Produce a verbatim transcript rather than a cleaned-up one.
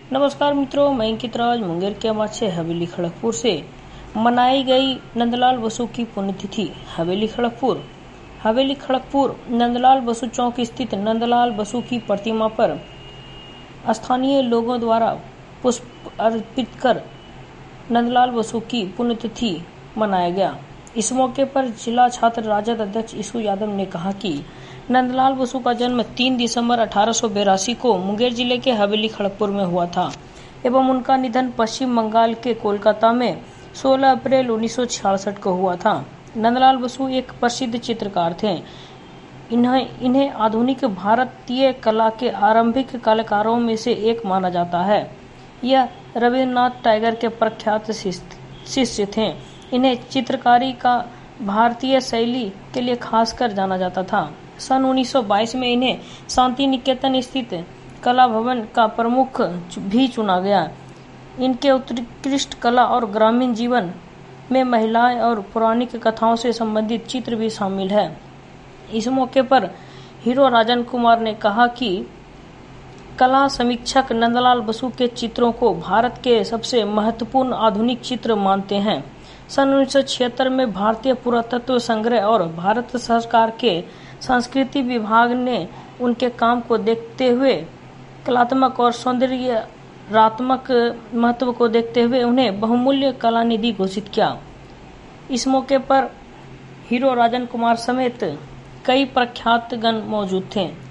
नमस्कार मित्रों, मैं अंकित राज मुंगेर के आवाज से हवेली खड़गपुर से मनाई गई नंदलाल बसु की पुण्यतिथि। हवेली खड़गपुर हवेली खड़गपुर नंदलाल बसु चौक स्थित नंदलाल बसु की प्रतिमा पर स्थानीय लोगों द्वारा पुष्प अर्पित कर नंदलाल बसु की पुण्यतिथि मनाया गया। इस मौके पर जिला छात्र राजद अध्यक्ष ईशु यादव ने कहा कि नंदलाल बसु का जन्म तीन दिसंबर अठारह सौ बेरासी को मुंगेर जिले के हवेली खड़गपुर में हुआ था एवं उनका निधन पश्चिम बंगाल के कोलकाता में सोलह अप्रैल उन्नीस सौ छियासठ को हुआ था। नंदलाल बसु एक प्रसिद्ध चित्रकार थे। इन्हें इन्हें आधुनिक भारतीय कला के आरंभिक कलाकारों में से एक माना जाता है। यह रविन्द्रनाथ टैगोर के प्रख्यात शिष्य थे। इन्हें चित्रकारी का भारतीय शैली के लिए खासकर जाना जाता था। सन उन्नीस सौ बाईस में इन्हें शांति निकेतन स्थित कला भवन का प्रमुख भी चुना गया। इनके उत्कृष्ट कला और ग्रामीण जीवन में महिलाएं और पौराणिक कथाओं से संबंधित चित्र भी शामिल है। इस मौके पर हीरो राजन कुमार ने कहा कि कला समीक्षक नंदलाल बसु के चित्रों को भारत के सबसे महत्वपूर्ण आधुनिक चित्र मानते हैं। सन उन्नीस सौ छिहत्तर में भारतीय पुरातत्व संग्रह और भारत सरकार के संस्कृति विभाग ने उनके काम को देखते हुए कलात्मक और सौंदर्यात्मक महत्व को देखते हुए उन्हें बहुमूल्य कला निधि घोषित किया। इस मौके पर हीरो राजन कुमार समेत कई प्रख्यात गण मौजूद थे।